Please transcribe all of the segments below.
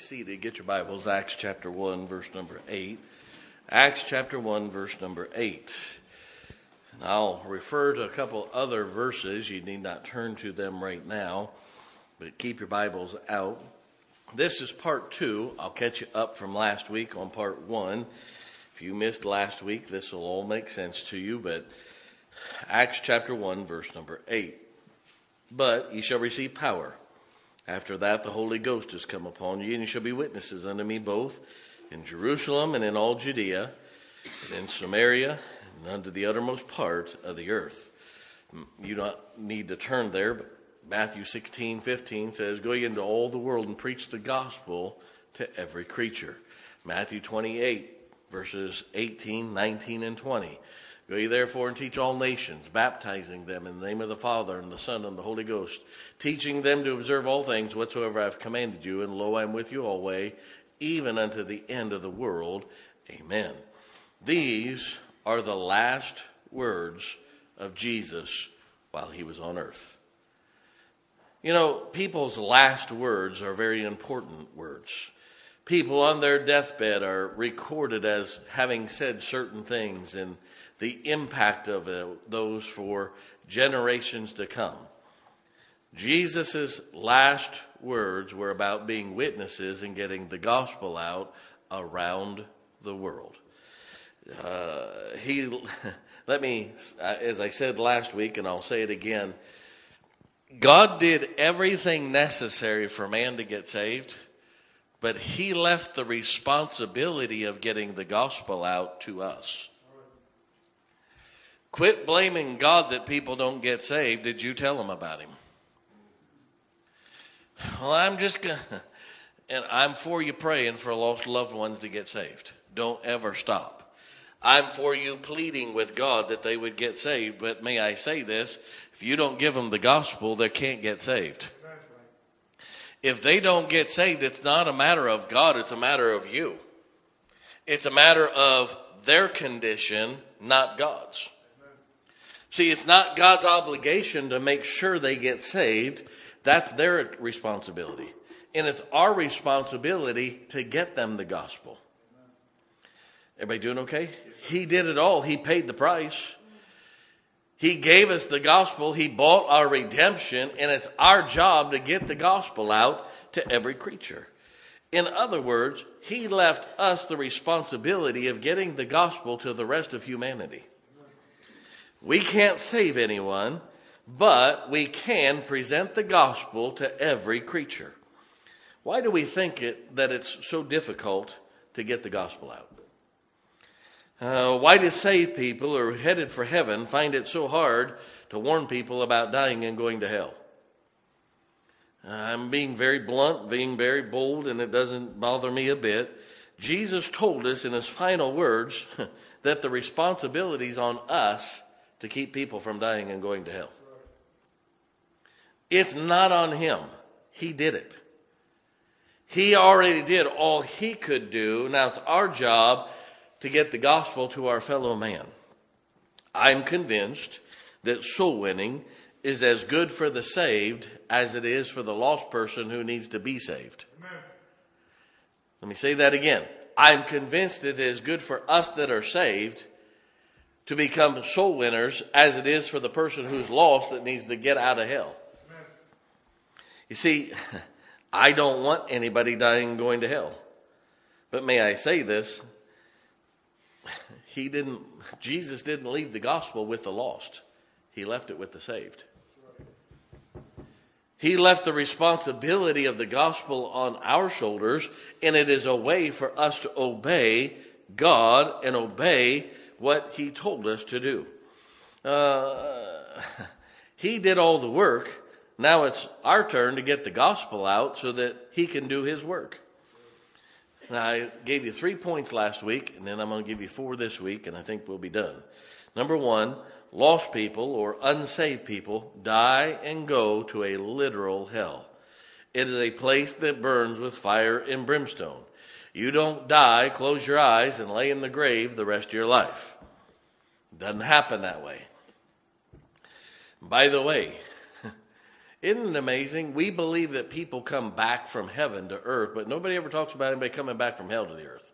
seated, get your Bibles, Acts chapter 1, verse number 8. Acts chapter 1, verse number 8. And I'll refer to a couple other verses. You need not turn to them right now, but keep your Bibles out. This is part 2. I'll catch you up from last week on part 1. If you missed last week, this will all make sense to you, but Acts chapter 1, verse number 8. But ye shall receive power. After that, the Holy Ghost is come upon you, and you shall be witnesses unto me both in Jerusalem and in all Judea, and in Samaria, and unto the uttermost part of the earth. You don't need to turn there, but Matthew 16:15 says, go ye into all the world and preach the gospel to every creature. Matthew 28, verses 18, 19, and 20. Go ye therefore and teach all nations, baptizing them in the name of the Father and the Son and the Holy Ghost, teaching them to observe all things whatsoever I have commanded you, and lo, I am with you always, even unto the end of the world. Amen. These are the last words of Jesus while he was on earth. You know, people's last words are very important words. People on their deathbed are recorded as having said certain things, and the impact of those for generations to come. Jesus' last words were about being witnesses and getting the gospel out around the world. As I said last week, and I'll say it again, God did everything necessary for man to get saved, but he left the responsibility of getting the gospel out to us. Quit blaming God that people don't get saved. Did you tell them about him? Well, I'm for you praying for lost loved ones to get saved. Don't ever stop. I'm for you pleading with God that they would get saved. But may I say this, if you don't give them the gospel, they can't get saved. If they don't get saved, it's not a matter of God, it's a matter of you. It's a matter of their condition, not God's. See, it's not God's obligation to make sure they get saved. That's their responsibility. And it's our responsibility to get them the gospel. Everybody doing okay? He did it all. He paid the price. He gave us the gospel. He bought our redemption. And it's our job to get the gospel out to every creature. In other words, he left us the responsibility of getting the gospel to the rest of humanity. We can't save anyone, but we can present the gospel to every creature. Why do we think that it's so difficult to get the gospel out? Why do saved people who are headed for heaven find it so hard to warn people about dying and going to hell? I'm being very blunt, being very bold, and it doesn't bother me a bit. Jesus told us in his final words that the responsibility is on us to keep people from dying and going to hell. It's not on him. He did it. He already did all he could do. Now it's our job to get the gospel to our fellow man. I'm convinced that soul winning is as good for the saved as it is for the lost person who needs to be saved. Amen. Let me say that again. I'm convinced it is good for us that are saved to become soul winners as it is for the person who's lost that needs to get out of hell. Amen. You see, I don't want anybody dying and going to hell. But may I say this, Jesus didn't leave the gospel with the lost. He left it with the saved. He left the responsibility of the gospel on our shoulders, and it is a way for us to obey God and obey what he told us to do. He did all the work. Now it's our turn to get the gospel out so that he can do his work. Now, I gave you 3 points last week, and then I'm going to give you 4 this week, and I think we'll be done. Number 1, lost people or unsaved people die and go to a literal hell. It is a place that burns with fire and brimstone. You don't die, close your eyes, and lay in the grave the rest of your life. It doesn't happen that way. By the way, Isn't it amazing? We believe that people come back from heaven to earth, but nobody ever talks about anybody coming back from hell to the earth.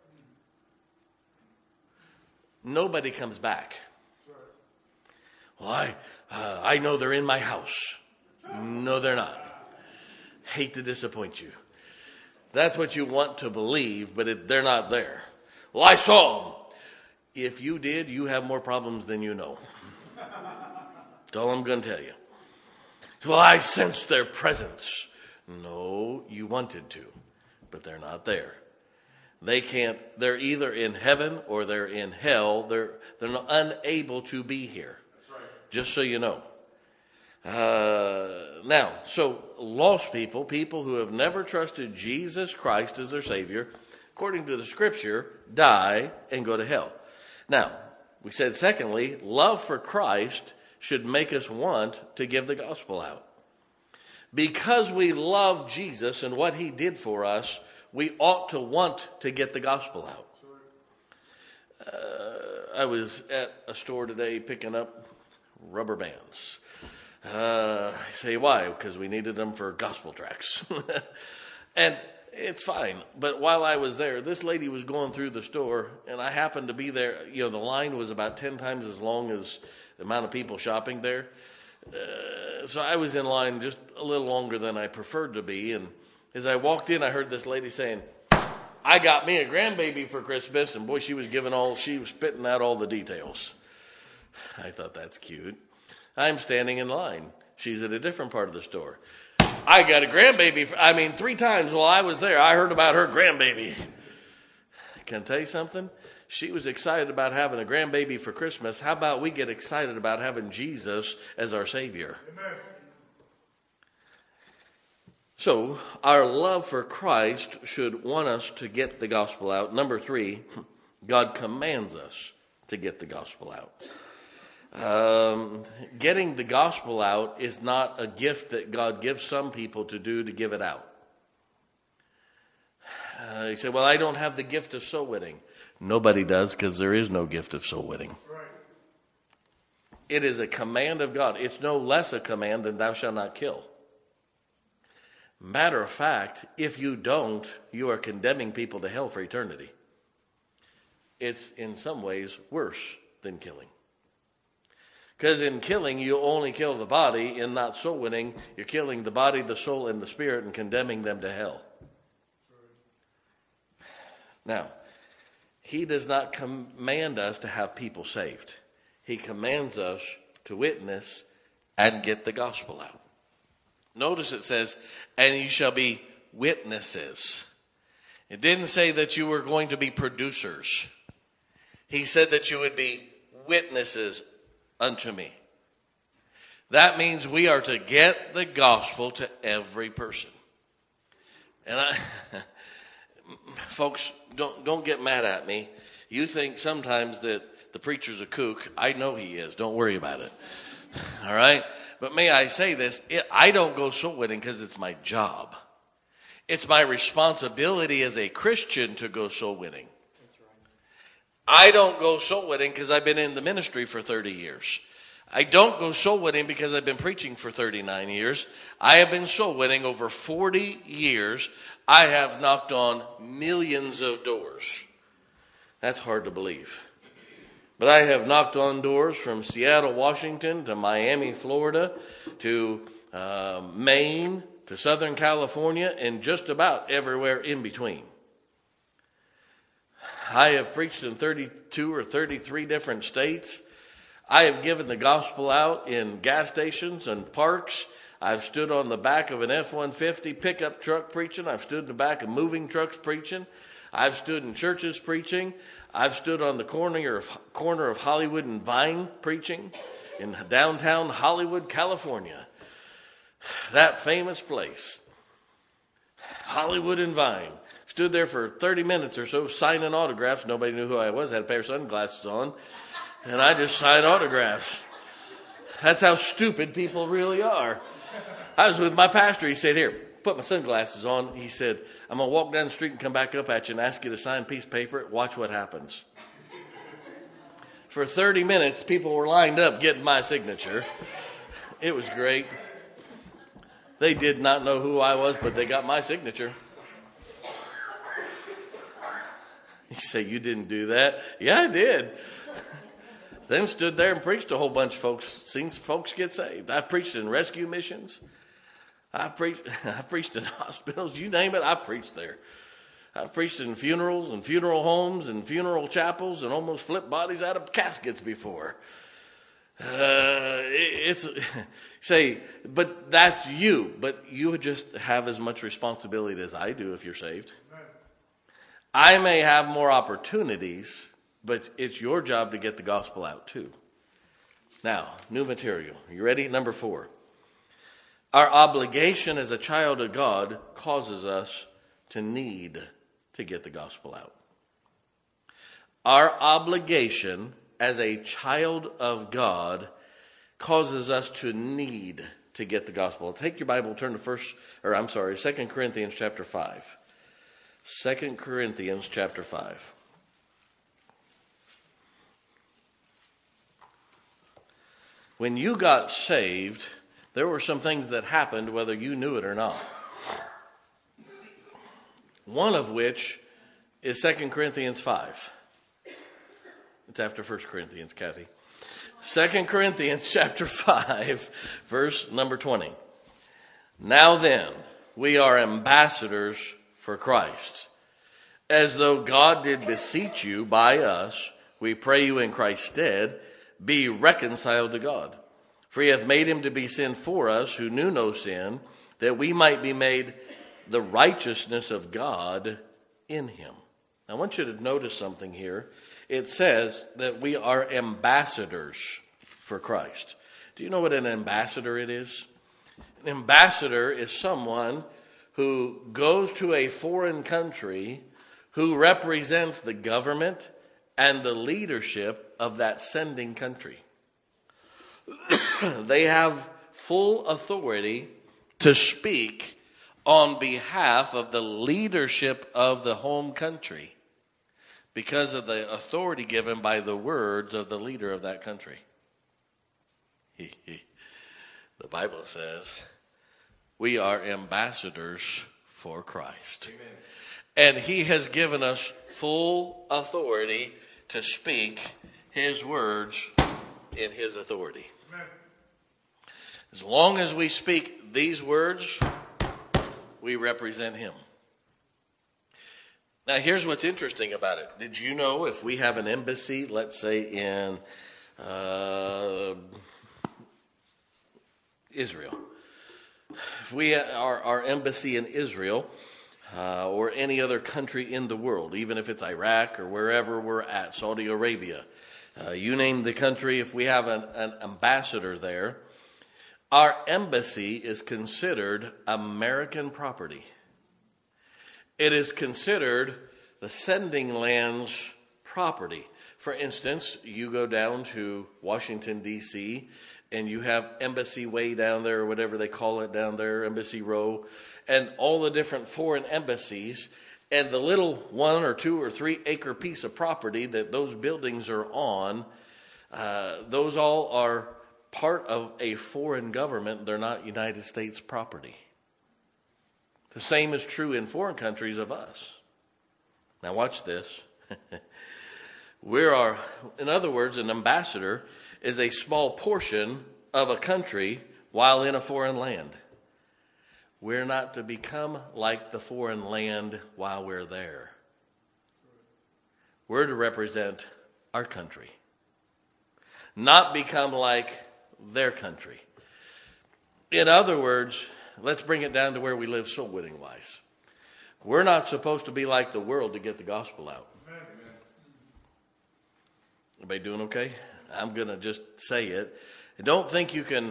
Nobody comes back. Well, I know they're in my house. No, they're not. Hate to disappoint you. That's what you want to believe, but they're not there. Well, I saw them. If you did, you have more problems than you know. That's all I'm going to tell you. Well, I sensed their presence. No, you wanted to, but they're not there. They can't. They're either in heaven or they're in hell. They're unable to be here. That's right. Just so you know. Now, so lost people who have never trusted Jesus Christ as their Savior, according to the Scripture, die and go to hell. Now, we said secondly, love for Christ should make us want to give the gospel out. Because we love Jesus and what he did for us, we ought to want to get the gospel out. I was at a store today picking up rubber bands. Say why? Because we needed them for gospel tracts. And it's fine. But while I was there, this lady was going through the store, and I happened to be there. The line was about 10 times as long as the amount of people shopping there. So I was in line just a little longer than I preferred to be. And as I walked in, I heard this lady saying, I got me a grandbaby for Christmas. And boy, she was spitting out all the details. I thought that's cute. I'm standing in line. She's at a different part of the store. I got a grandbaby. 3 times while I was there, I heard about her grandbaby. Can I tell you something? She was excited about having a grandbaby for Christmas. How about we get excited about having Jesus as our Savior? Amen. So, our love for Christ should want us to get the gospel out. Number 3, God commands us to get the gospel out. Getting the gospel out is not a gift that God gives some people to do to give it out. You say, well, I don't have the gift of soul winning. Nobody does, because there is no gift of soul winning. Right. It is a command of God. It's no less a command than thou shalt not kill. Matter of fact, if you don't, you are condemning people to hell for eternity. It's in some ways worse than killing. Because in killing, you only kill the body. In not soul winning, you're killing the body, the soul, and the spirit and condemning them to hell. Now, he does not command us to have people saved. He commands us to witness and get the gospel out. Notice it says, and you shall be witnesses. It didn't say that you were going to be producers. He said that you would be witnesses unto me. That means we are to get the gospel to every person. And folks, don't get mad at me. You think sometimes that the preacher's a kook. I know he is. Don't worry about it. All right? But may I say this, I don't go soul winning because it's my job. It's my responsibility as a Christian to go soul winning. I don't go soul winning because I've been in the ministry for 30 years. I don't go soul winning because I've been preaching for 39 years. I have been soul winning over 40 years. I have knocked on millions of doors. That's hard to believe. But I have knocked on doors from Seattle, Washington, to Miami, Florida, to Maine, to Southern California, and just about everywhere in between. I have preached in 32 or 33 different states. I have given the gospel out in gas stations and parks. I've stood on the back of an F-150 pickup truck preaching. I've stood in the back of moving trucks preaching. I've stood in churches preaching. I've stood on the corner of Hollywood and Vine preaching in downtown Hollywood, California. That famous place. Hollywood and Vine. Stood there for 30 minutes or so signing autographs. Nobody knew who I was. I had a pair of sunglasses on. And I just signed autographs. That's how stupid people really are. I was with my pastor. He said, here, put my sunglasses on. He said, I'm going to walk down the street and come back up at you and ask you to sign a piece of paper. Watch what happens. For 30 minutes, people were lined up getting my signature. It was great. They did not know who I was, but they got my signature. You say, you didn't do that? Yeah, I did. Then stood there and preached to a whole bunch of folks, seen folks get saved. I preached in rescue missions. I preached in hospitals. You name it, I preached there. I preached in funerals and funeral homes and funeral chapels and almost flipped bodies out of caskets before. Say, but that's you. But you just have as much responsibility as I do if you're saved. I may have more opportunities, but it's your job to get the gospel out too. Now, new material. You ready? Number 4. Our obligation as a child of God causes us to need to get the gospel out. Our obligation as a child of God causes us to need to get the gospel. Take your Bible, turn to 2 Corinthians chapter 5. 2 Corinthians chapter 5. When you got saved, there were some things that happened whether you knew it or not. One of which is 2 Corinthians 5. It's after 1 Corinthians, Kathy. 2 Corinthians chapter 5, verse number 20. Now then, we are ambassadors for Christ. As though God did beseech you by us, we pray you in Christ's stead, be reconciled to God. For he hath made him to be sin for us, who knew no sin, that we might be made the righteousness of God in him. I want you to notice something here. It says that we are ambassadors for Christ. Do you know what an ambassador it is? An ambassador is someone who goes to a foreign country who represents the government and the leadership of that sending country. They have full authority to speak on behalf of the leadership of the home country because of the authority given by the words of the leader of that country. The Bible says we are ambassadors for Christ. Amen. And he has given us full authority to speak his words in his authority. Amen. As long as we speak these words, we represent him. Now, here's what's interesting about it. Did you know if we have an embassy, let's say in Israel, if we are our embassy in Israel or any other country in the world, even if it's Iraq or wherever we're at, Saudi Arabia, you name the country, if we have an ambassador there, our embassy is considered American property. It is considered the sending land's property. For instance, you go down to Washington, D.C., and you have Embassy Way down there, or whatever they call it down there, Embassy Row, and all the different foreign embassies, and the little 1 or 2 or 3 acre piece of property that those buildings are on, those all are part of a foreign government. They're not United States property. The same is true in foreign countries of us. Now watch this. In other words, an ambassador is a small portion of a country while in a foreign land. We're not to become like the foreign land while we're there. We're to represent our country, not become like their country. In other words, let's bring it down to where we live soul winning wise. We're not supposed to be like the world to get the gospel out. Everybody doing okay? I'm going to just say it. I don't think you can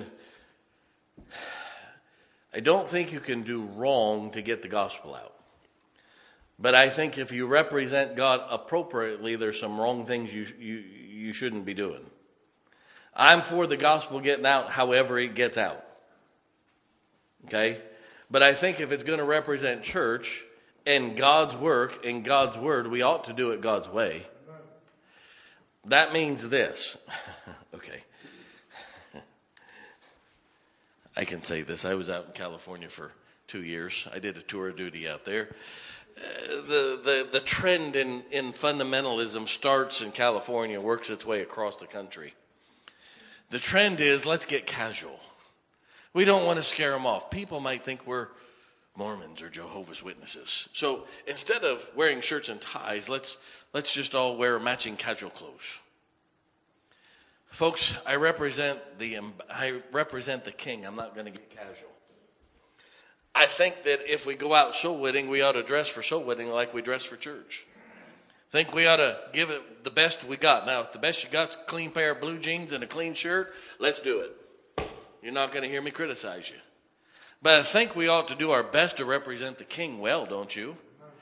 do wrong to get the gospel out. But I think if you represent God appropriately, there's some wrong things you shouldn't be doing. I'm for the gospel getting out however it gets out. Okay? But I think if it's going to represent church and God's work and God's word, we ought to do it God's way. That means this. Okay. I can say this. I was out in California for 2 years. I did a tour of duty out there. The trend in fundamentalism starts in California, works its way across the country. The trend is, let's get casual. We don't want to scare them off. People might think we're Mormons or Jehovah's Witnesses. So instead of wearing shirts and ties, let's just all wear matching casual clothes. Folks, I represent the King. I'm not going to get casual. I think that if we go out soul winning, we ought to dress for soul winning like we dress for church. I think we ought to give it the best we got. Now, if the best you got is a clean pair of blue jeans and a clean shirt, let's do it. You're not going to hear me criticize you. But I think we ought to do our best to represent the King well, don't you?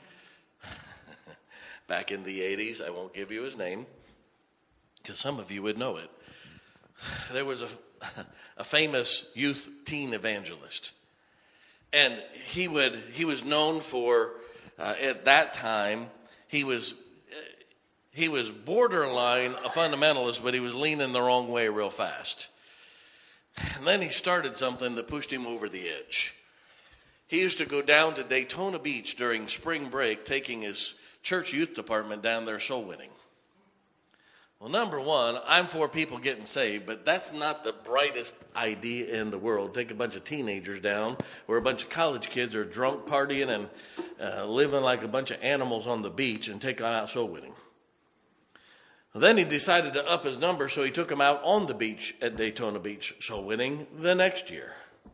Back in the 80s, I won't give you his name, because some of you would know it. There was a famous youth teen evangelist. And he was known for, at that time, he was borderline a fundamentalist, but he was leaning the wrong way real fast. And then he started something that pushed him over the edge. He used to go down to Daytona Beach during spring break, taking his church youth department down there soul winning. Well, number one, I'm for people getting saved, but that's not the brightest idea in the world. Take a bunch of teenagers down where a bunch of college kids are drunk partying and living like a bunch of animals on the beach and take out soul winning. Well, then he decided to up his number, so he took them out on the beach at Daytona Beach soul winning the next year.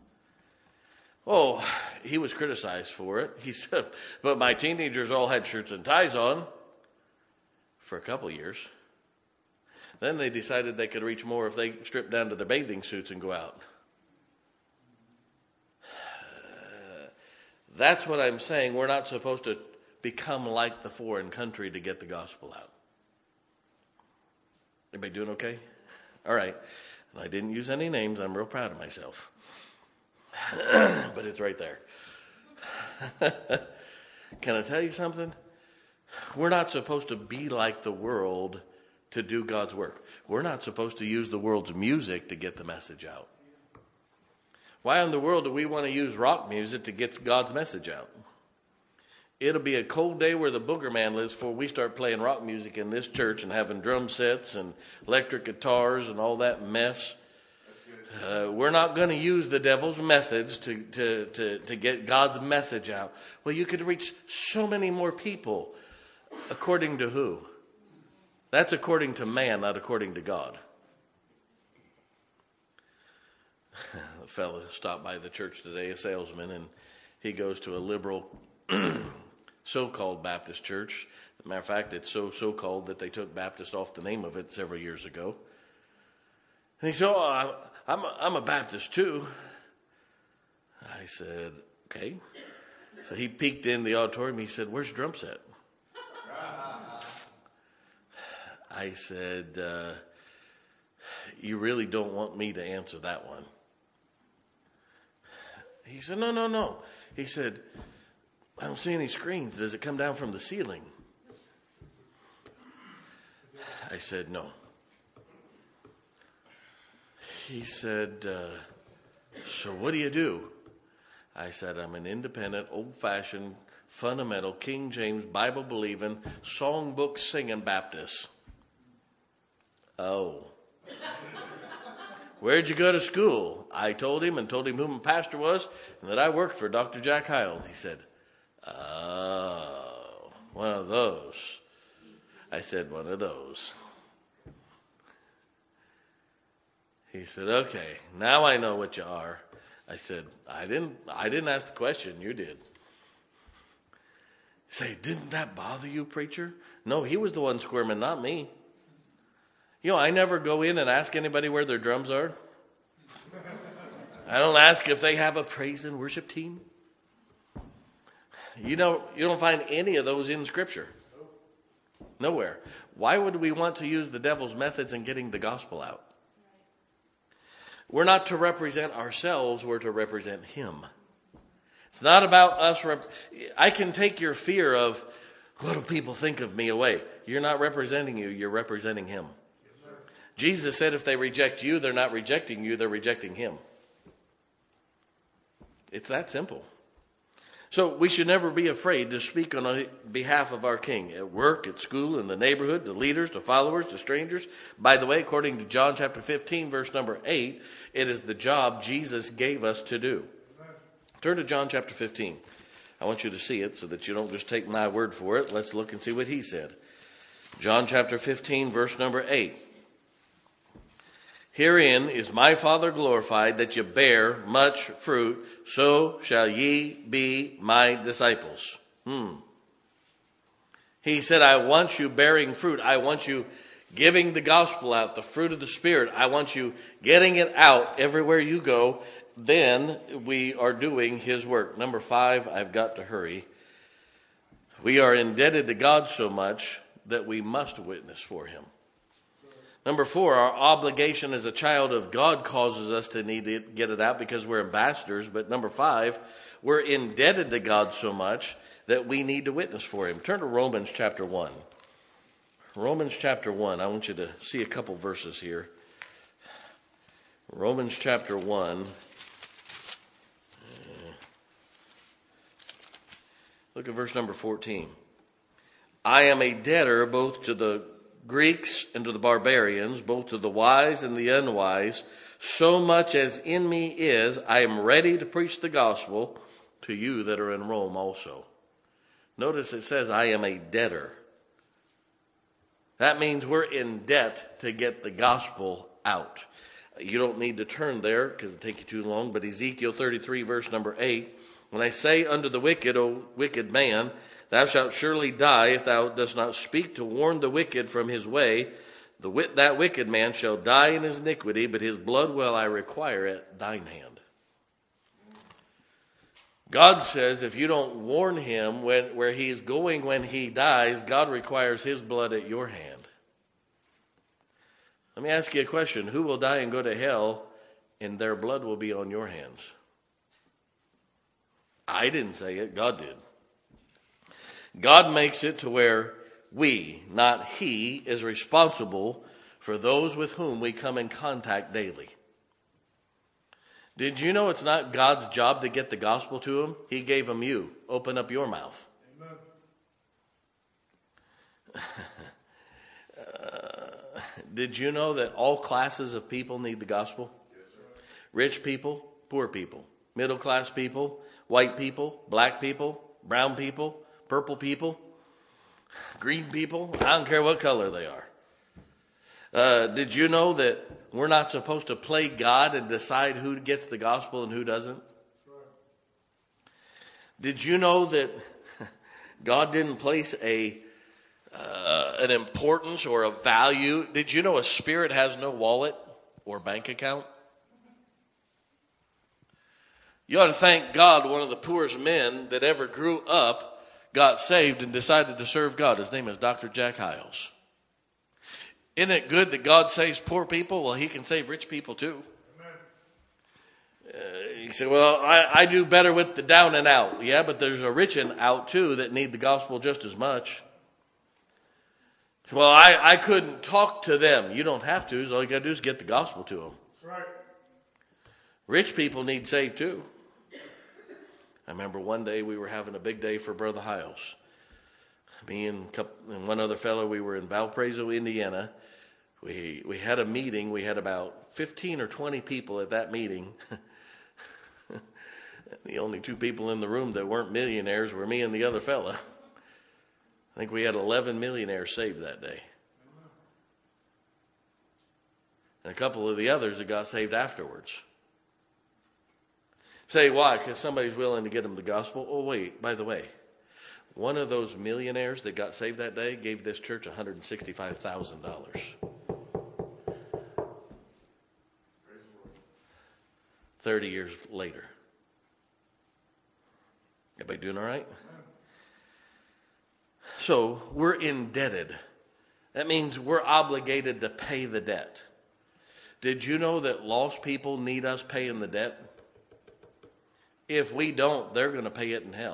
Oh, he was criticized for it. He said, but my teenagers all had shirts and ties on for a couple years. Then they decided they could reach more if they stripped down to their bathing suits and go out. That's what I'm saying. We're not supposed to become like the foreign country to get the gospel out. Everybody doing okay? All right. And I didn't use any names. I'm real proud of myself. But it's right there. Can I tell you something? We're not supposed to be like the world to do God's work. We're not supposed to use the world's music to get the message out. Why in the world do we want to use rock music to get God's message out? It'll be a cold day where the booger man lives before we start playing rock music in this church and having drum sets and electric guitars and all that mess. We're not going to use the devil's methods to get God's message out. Well, you could reach so many more people. According to who? That's according to man, not according to God. A fellow stopped by the church today, a salesman, and he goes to a liberal so-called Baptist church. As a matter of fact, it's so-called that they took Baptist off the name of it several years ago. And he said, oh, I'm a Baptist too. I said, okay. So he peeked in the auditorium. He said, where's your drum set? I said, you really don't want me to answer that one. He said, no. He said, I don't see any screens. Does it come down from the ceiling? I said, no. He said, so what do you do? I said, I'm an independent, old-fashioned, fundamental, King James, Bible-believing, songbook singing Baptist. Oh. Where'd you go to school? I told him who my pastor was and that I worked for Dr. Jack Hyles. He said, oh, one of those. I said, one of those. He said, okay, now I know what you are. I said, I didn't ask the question, you did. Say, didn't that bother you, preacher? No, he was the one squirming, not me. You know, I never go in and ask anybody where their drums are. I don't ask if they have a praise and worship team. You don't find any of those in Scripture. Nowhere. Why would we want to use the devil's methods in getting the gospel out? We're not to represent ourselves, we're to represent him. It's not about us. I can take your fear of, what do people think of me away? You're not representing you, you're representing him. Jesus said if they reject you, they're not rejecting you, they're rejecting him. It's that simple. So we should never be afraid to speak on behalf of our King at work, at school, in the neighborhood, to leaders, to followers, to strangers. By the way, according to John chapter 15, verse number 8, it is the job Jesus gave us to do. Turn to John chapter 15. I want you to see it so that you don't just take my word for it. Let's look and see what he said. John chapter 15, verse number 8. Herein is my Father glorified, that ye bear much fruit, so shall ye be my disciples. He said, I want you bearing fruit. I want you giving the gospel out, the fruit of the Spirit. I want you getting it out everywhere you go. Then we are doing his work. Number 5, I've got to hurry. We are indebted to God so much that we must witness for him. Number 4, our obligation as a child of God causes us to need to get it out because we're ambassadors. But number 5, we're indebted to God so much that we need to witness for him. Turn to Romans chapter 1. Romans chapter 1. I want you to see a couple verses here. Romans chapter 1. Look at verse number 14. I am a debtor both to the Greeks and to the barbarians, both to the wise and the unwise. So much as in me is, I am ready to preach the gospel to you that are in Rome also. Notice it says, I am a debtor. That means we're in debt to get the gospel out. You don't need to turn there because it'll take you too long, but Ezekiel 33, verse number 8, when I say unto the wicked, O wicked man, thou shalt surely die if thou dost not speak to warn the wicked from his way. That wicked man shall die in his iniquity, but his blood will I require at thine hand. God says if you don't warn him where he's going when he dies, God requires his blood at your hand. Let me ask you a question. Who will die and go to hell and their blood will be on your hands? I didn't say it. God did. God makes it to where we, not he, is responsible for those with whom we come in contact daily. Did you know it's not God's job to get the gospel to them? He gave them you. Open up your mouth. Did you know that all classes of people need the gospel? Yes, sir. Rich people, poor people, middle class people, white people, black people, brown people, purple people, green people. I don't care what color they are. Did you know that we're not supposed to play God and decide who gets the gospel and who doesn't? Did you know that God didn't place an importance or a value? Did you know a spirit has no wallet or bank account? You ought to thank God one of the poorest men that ever grew up got saved and decided to serve God. His name is Dr. Jack Hyles. Isn't it good that God saves poor people? Well, he can save rich people too. You say, well, I do better with the down and out. Yeah, but there's a rich and out too that need the gospel just as much. Well, I couldn't talk to them. You don't have to. All you got to do is get the gospel to them. That's right. Rich people need saved too. I remember one day we were having a big day for Brother Hyles. Me and one other fellow, we were in Valparaiso, Indiana. We had a meeting. We had about 15 or 20 people at that meeting. The only two people in the room that weren't millionaires were me and the other fella. I think we had 11 millionaires saved that day. And a couple of the others that got saved afterwards. Say, why? Because somebody's willing to get them the gospel. Oh, wait, by the way, one of those millionaires that got saved that day gave this church $165,000. 30 years later. Everybody doing all right? So we're indebted. That means we're obligated to pay the debt. Did you know that lost people need us paying the debt? If we don't, they're going to pay it in hell.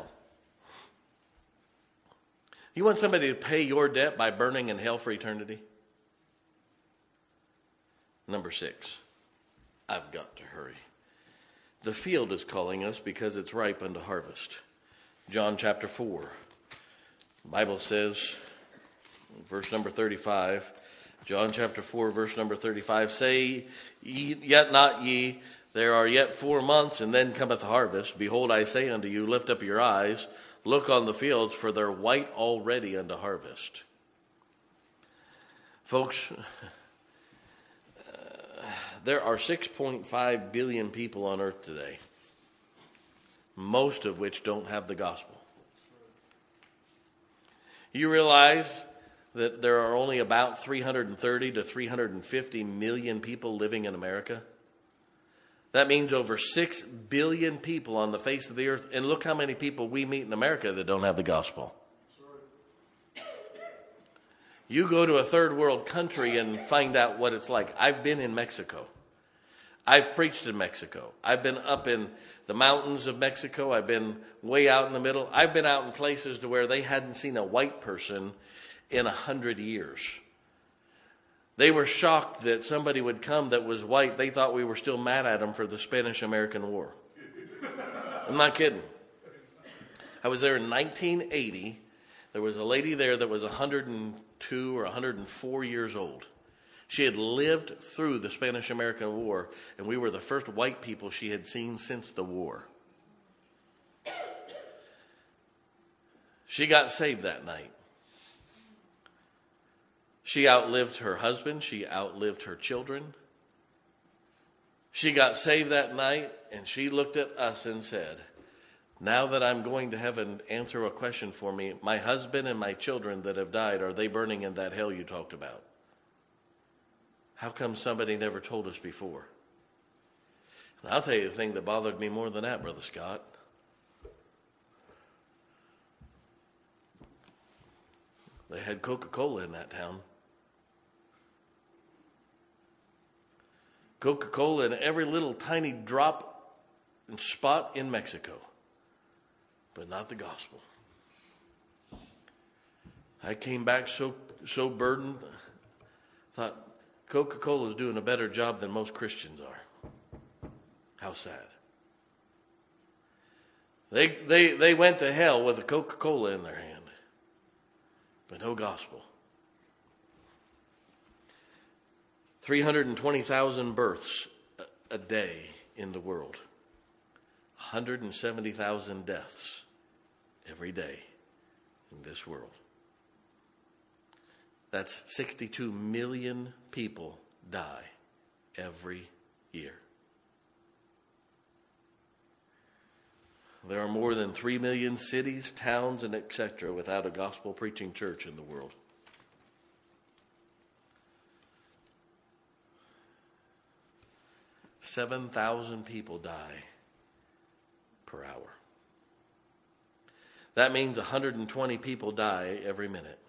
You want somebody to pay your debt by burning in hell for eternity? Number 6, I've got to hurry. The field is calling us because it's ripe unto harvest. John chapter 4. The Bible says, verse number 35, John chapter 4, verse number 35, say ye, yet not ye, there are yet 4 months, and then cometh the harvest. Behold, I say unto you, lift up your eyes, look on the fields, for they're white already unto harvest. Folks, there are 6.5 billion people on earth today, most of which don't have the gospel. You realize that there are only about 330 to 350 million people living in America? That means over 6 billion people on the face of the earth. And look how many people we meet in America that don't have the gospel. You go to a third world country and find out what it's like. I've been in Mexico. I've preached in Mexico. I've been up in the mountains of Mexico. I've been way out in the middle. I've been out in places to where they hadn't seen a white person in 100 years. They were shocked that somebody would come that was white. They thought we were still mad at them for the Spanish-American War. I'm not kidding. I was there in 1980. There was a lady there that was 102 or 104 years old. She had lived through the Spanish-American War, and we were the first white people she had seen since the war. She got saved that night. She outlived her husband. She outlived her children. She got saved that night, and she looked at us and said, now that I'm going to heaven, answer a question for me. My husband and my children that have died, are they burning in that hell you talked about? How come somebody never told us before? And I'll tell you the thing that bothered me more than that, Brother Scott. They had Coca-Cola in that town. Coca-Cola in every little tiny drop and spot in Mexico. But not the gospel. I came back so burdened. Thought Coca-Cola is doing a better job than most Christians are. How sad. They went to hell with a Coca-Cola in their hand, but no gospel. 320,000 births a day in the world. 170,000 deaths every day in this world. That's 62 million people die every year. There are more than 3 million cities, towns, and etc. without a gospel preaching church in the world. $7,000 people die per hour. That means 120 people die every minute.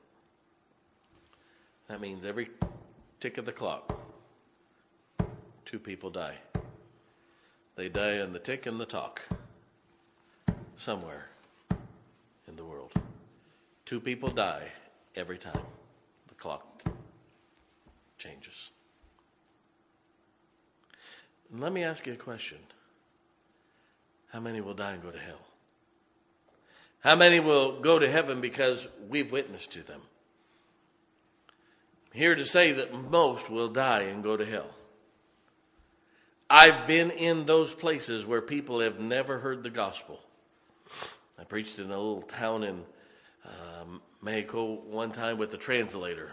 That means every tick of the clock, 2 people die. They die in the tick and the talk somewhere in the world. 2 people die every time the clock changes. And let me ask you a question. How many will die and go to hell? How many will go to heaven because we've witnessed to them? I'm here to say that most will die and go to hell. I've been in those places where people have never heard the gospel. I preached in a little town in Mexico one time with the translator.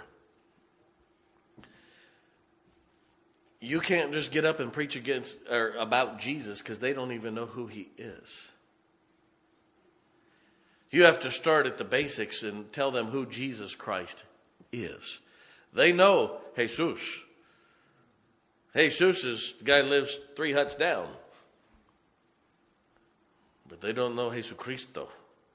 You can't just get up and preach against or about Jesus because they don't even know who he is. You have to start at the basics and tell them who Jesus Christ is. They know Jesus. Jesus is the guy who lives 3 huts down. But they don't know Jesucristo.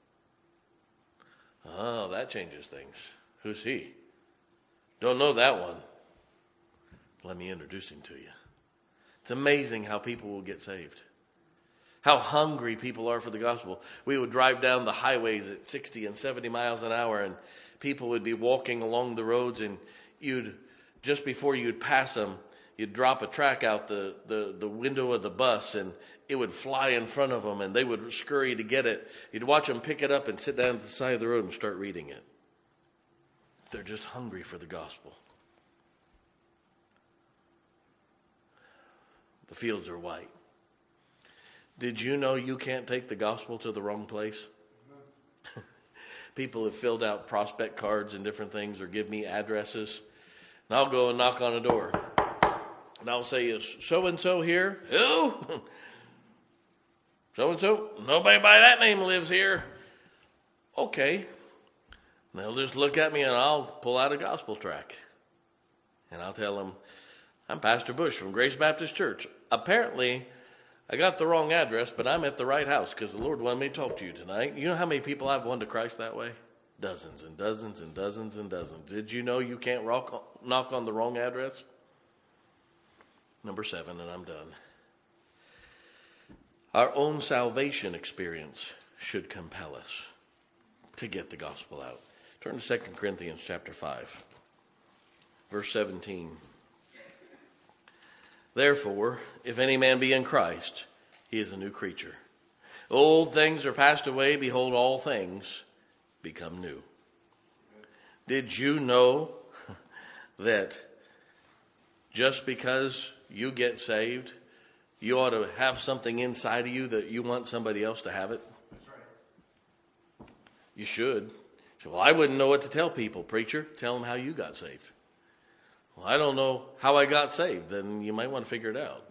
Oh, that changes things. Who's he? Don't know that one. Let me introduce him to you. It's amazing how people will get saved. How hungry people are for the gospel. We would drive down the highways at 60 and 70 miles an hour, and people would be walking along the roads, and just before you'd pass them, you'd drop a track out the window of the bus, and it would fly in front of them, and they would scurry to get it. You'd watch them pick it up and sit down at the side of the road and start reading it. They're just hungry for the gospel. The fields are white. Did you know you can't take the gospel to the wrong place? People have filled out prospect cards and different things, or give me addresses. And I'll go and knock on a door. And I'll say, is so-and-so here? Who? So-and-so? Nobody by that name lives here. Okay. And they'll just look at me, and I'll pull out a gospel tract. And I'll tell them, I'm Pastor Bush from Grace Baptist Church. Apparently, I got the wrong address, but I'm at the right house because the Lord wanted me to talk to you tonight. You know how many people I've won to Christ that way? Dozens and dozens and dozens and dozens. Did you know you can't knock on the wrong address? Number 7, and I'm done. Our own salvation experience should compel us to get the gospel out. Turn to 2 Corinthians chapter 5, verse 17. Therefore, if any man be in Christ, he is a new creature. Old things are passed away. Behold, all things become new. Did you know that just because you get saved, you ought to have something inside of you that you want somebody else to have it? That's right. You should. So, well, I wouldn't know what to tell people. Preacher, tell them how you got saved. Well, I don't know how I got saved. Then you might want to figure it out.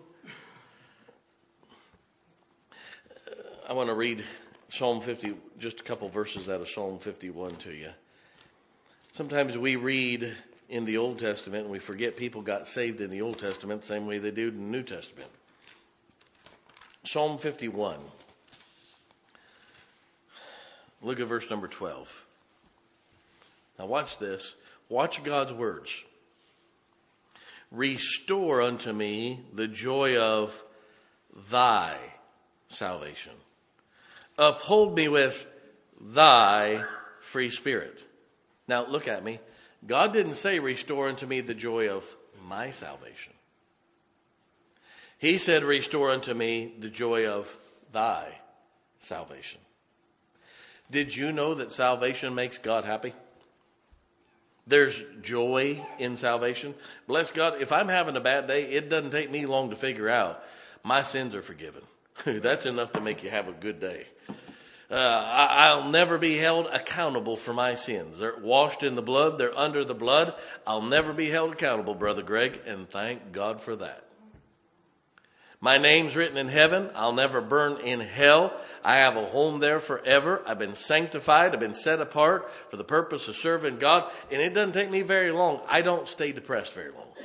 I want to read Psalm 50, just a couple verses out of Psalm 51 to you. Sometimes we read in the Old Testament and we forget people got saved in the Old Testament the same way they do in the New Testament. Psalm 51. Look at verse number 12. Now watch this. Watch God's words. Restore unto me the joy of thy salvation. Uphold me with thy free spirit. Now look at me. God didn't say restore unto me the joy of my salvation. He said restore unto me the joy of thy salvation. Did you know that salvation makes God happy? There's joy in salvation. Bless God, if I'm having a bad day, it doesn't take me long to figure out my sins are forgiven. That's enough to make you have a good day. I'll never be held accountable for my sins. They're washed in the blood. They're under the blood. I'll never be held accountable, Brother Greg, and thank God for that. My name's written in heaven. I'll never burn in hell. I have a home there forever. I've been sanctified. I've been set apart for the purpose of serving God. And it doesn't take me very long. I don't stay depressed very long.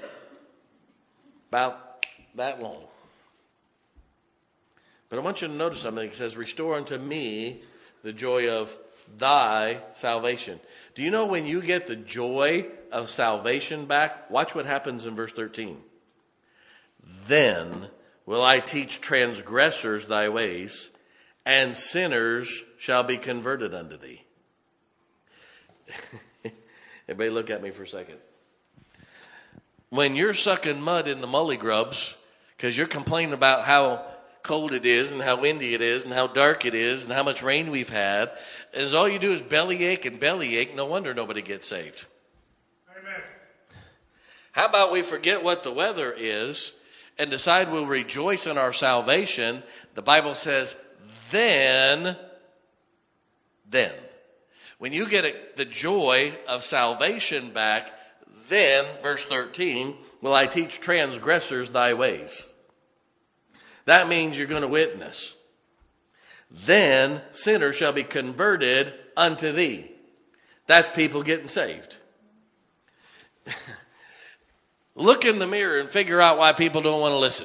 About that long. But I want you to notice something. It says, restore unto me the joy of thy salvation. Do you know when you get the joy of salvation back? Watch what happens in verse 13. Then will I teach transgressors thy ways, and sinners shall be converted unto thee. Everybody look at me for a second. When you're sucking mud in the mully grubs, because you're complaining about how cold it is and how windy it is and how dark it is and how much rain we've had, as all you do is bellyache and bellyache, no wonder nobody gets saved. Amen. How about we forget what the weather is and decide we'll rejoice in our salvation? The Bible says, then, when you get the joy of salvation back, then, verse 13, will I teach transgressors thy ways. That means you're going to witness. Then sinners shall be converted unto thee. That's people getting saved. Look in the mirror and figure out why people don't want to listen.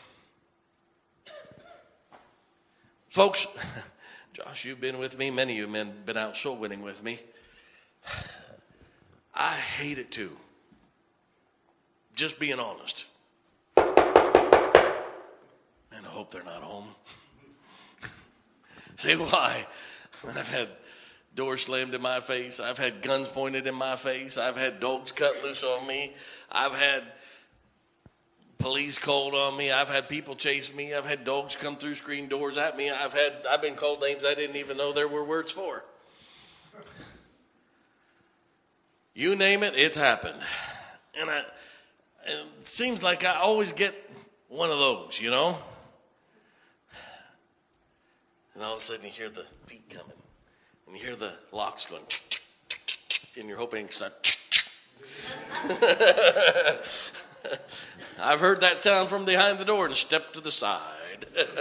Folks, Josh, you've been with me. Many of you men have been out soul winning with me. I hate it too. Just being honest. And I hope they're not home. Say why? I've had doors slammed in my face. I've had guns pointed in my face. I've had dogs cut loose on me. I've had police called on me. I've had people chase me. I've had dogs come through screen doors at me. I've been called names I didn't even know there were words for. You name it, it's happened. And it seems like I always get one of those, you know? And all of a sudden you hear the feet coming. And you hear the locks going, tick, tick, tick, tick, tick, and you're hoping it's not tick, tick. I've heard that sound from behind the door and stepped to the side.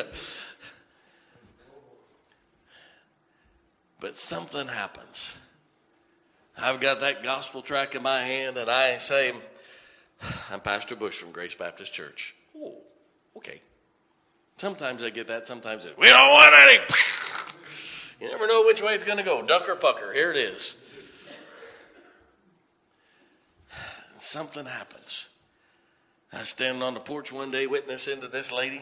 But something happens. I've got that gospel tract in my hand, and I say, I'm Pastor Bush from Grace Baptist Church. Oh, okay. Sometimes I get that. Sometimes we don't want any. You never know which way it's going to go. Duck or pucker. Here it is. Something happens. I was standing on the porch one day witnessing to this lady,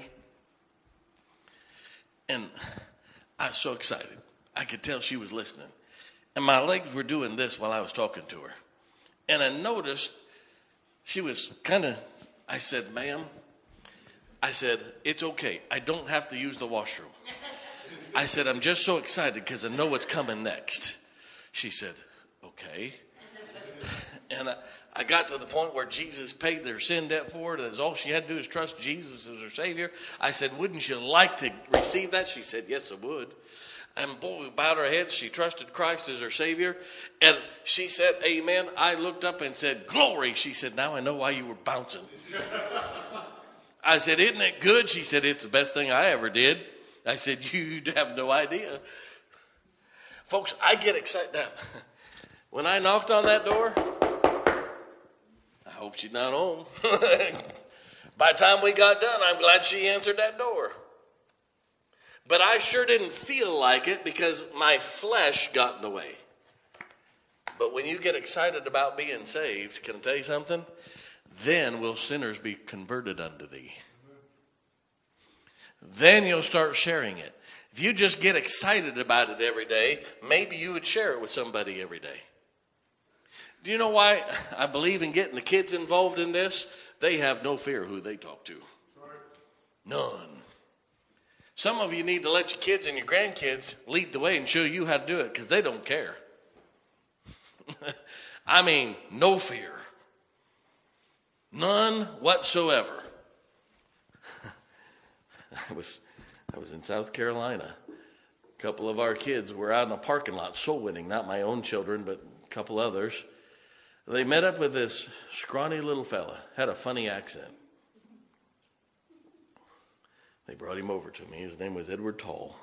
and I was so excited. I could tell she was listening. And my legs were doing this while I was talking to her. And I noticed she was I said, ma'am, I said, it's okay. I don't have to use the washroom. I said, I'm just so excited because I know what's coming next. She said, okay. And I got to the point where Jesus paid their sin debt for it. And all she had to do is trust Jesus as her Savior. I said, wouldn't you like to receive that? She said, yes, I would. And boy, we bowed our heads. She trusted Christ as her Savior. And she said, amen. I looked up and said, glory. She said, now I know why you were bouncing. I said, isn't it good? She said, it's the best thing I ever did. I said, you have no idea. Folks, I get excited. Now, when I knocked on that door, I hope she's not home. By the time we got done, I'm glad she answered that door. But I sure didn't feel like it because my flesh got in the way. But when you get excited about being saved, can I tell you something? Then will sinners be converted unto thee. Then you'll start sharing it. If you just get excited about it every day, maybe you would share it with somebody every day. Do you know why I believe in getting the kids involved in this? They have no fear who they talk to. None. Some of you need to let your kids and your grandkids lead the way and show you how to do it because they don't care. I mean, no fear. None whatsoever. I was in South Carolina. A couple of our kids were out in a parking lot soul winning, not my own children, but a couple others. They met up with this scrawny little fella, had a funny accent. They brought him over to me. His name was Edward Tall.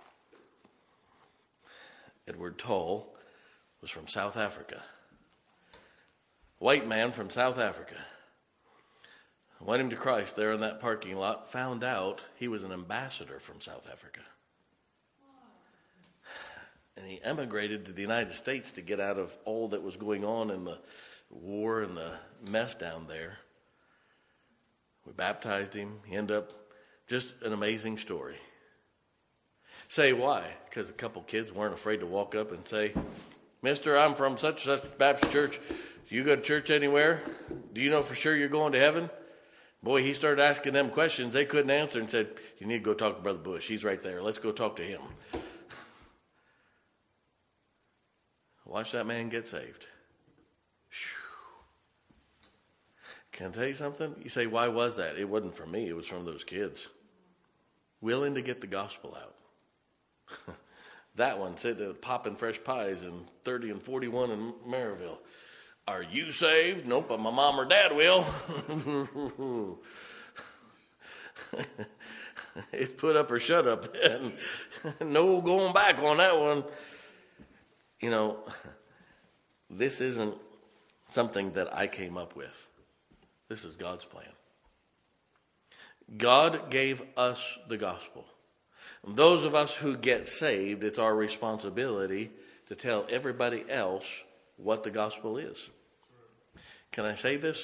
Edward Tall was from South Africa. White man from South Africa. Went him to Christ there in that parking lot. Found out he was an ambassador from South Africa. And he emigrated to the United States to get out of all that was going on in the war and the mess down there. We baptized him. He ended up just an amazing story. Say why? Because a couple kids weren't afraid to walk up and say, Mister, I'm from such and such Baptist church. Do you go to church anywhere? Do you know for sure you're going to heaven? Boy, he started asking them questions they couldn't answer and said, you need to go talk to Brother Bush. He's right there. Let's go talk to him. Watch that man get saved. Can I tell you something? You say, why was that? It wasn't from me. It was from those kids. Willing to get the gospel out. That one said popping fresh pies in 30 and 41 in Maryville. Are you saved? Nope, but my mom or dad will. It's put up or shut up. And no going back on that one. You know, this isn't something that I came up with. This is God's plan. God gave us the gospel. And those of us who get saved, it's our responsibility to tell everybody else what the gospel is. Can I say this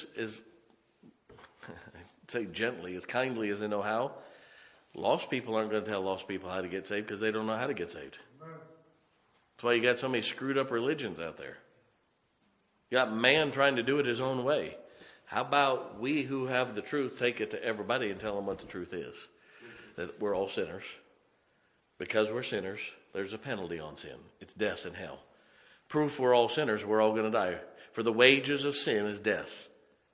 say gently, as kindly as I know how? Lost people aren't going to tell lost people how to get saved because they don't know how to get saved. That's why you got so many screwed up religions out there. You got man trying to do it his own way. How about we who have the truth take it to everybody and tell them what the truth is? That we're all sinners. Because we're sinners, there's a penalty on sin. It's death and hell. Proof we're all sinners, we're all going to die. For the wages of sin is death.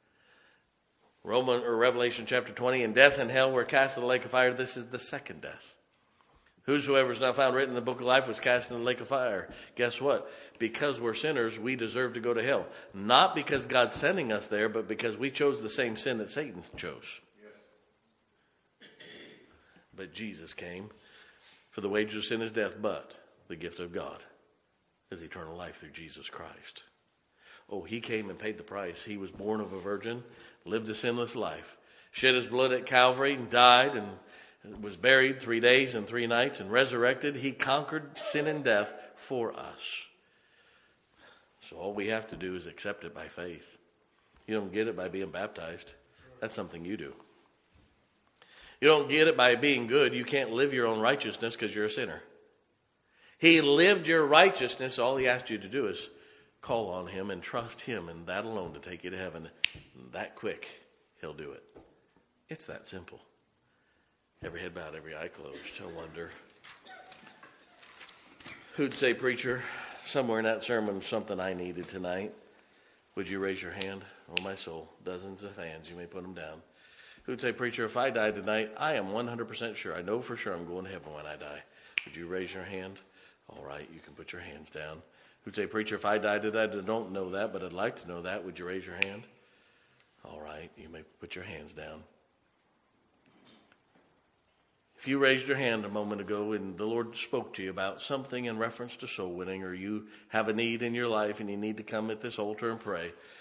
Revelation chapter 20, and death and hell were cast in the lake of fire. This is the second death. Whosoever is not found written in the book of life was cast in the lake of fire. Guess what? Because we're sinners, we deserve to go to hell. Not because God's sending us there, but because we chose the same sin that Satan chose. Yes. But Jesus came. For the wages of sin is death, but the gift of God is eternal life through Jesus Christ. Oh, he came and paid the price. He was born of a virgin, lived a sinless life, shed his blood at Calvary, and died, and was buried 3 days and 3 nights, and resurrected. He conquered sin and death for us. So all we have to do is accept it by faith. You don't get it by being baptized. That's something you do. You don't get it by being good. You can't live your own righteousness because you're a sinner. He lived your righteousness. All he asked you to do is call on him and trust him, and that alone to take you to heaven. That quick, he'll do it. It's that simple. Every head bowed, every eye closed. I wonder who'd say, preacher, somewhere in that sermon, something I needed tonight. Would you raise your hand? Oh, my soul. Dozens of hands. You may put them down. Who'd say, preacher, if I die tonight, I am 100% sure. I know for sure I'm going to heaven when I die. Would you raise your hand? All right, you can put your hands down. Who'd say, preacher, if I die today, I don't know that, but I'd like to know that. Would you raise your hand? All right, you may put your hands down. If you raised your hand a moment ago and the Lord spoke to you about something in reference to soul winning, or you have a need in your life and you need to come at this altar and pray,